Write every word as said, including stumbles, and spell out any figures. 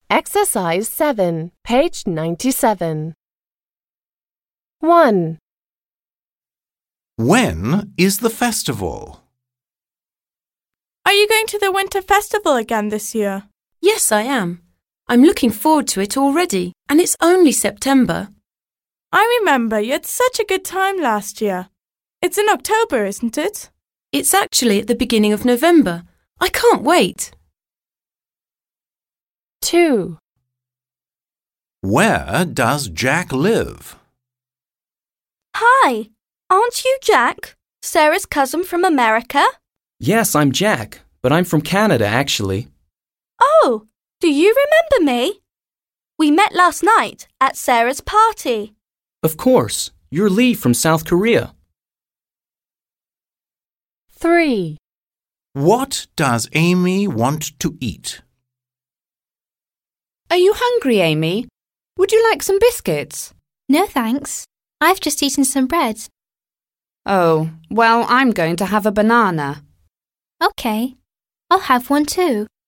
Exercise seven, page ninety-seven. one. When is the festival? Are you going to the Winter Festival again this year? Yes, I am. I'm looking forward to it already, and it's only September. I remember you had such a good time last year. It's in October, isn't it? It's actually at the beginning of November. I can't wait. two. Where does Jack live? Hi, aren't you Jack, Sarah's cousin from America? Yes, I'm Jack, but I'm from Canada, actually. Oh, do you remember me? We met last night at Sarah's party. Of course, you're Lee from South Korea. three. What does Amy want to eat? Are you hungry, Amy? Would you like some biscuits? No, thanks. I've just eaten some bread. Oh, well, I'm going to have a banana. Okay, I'll have one too.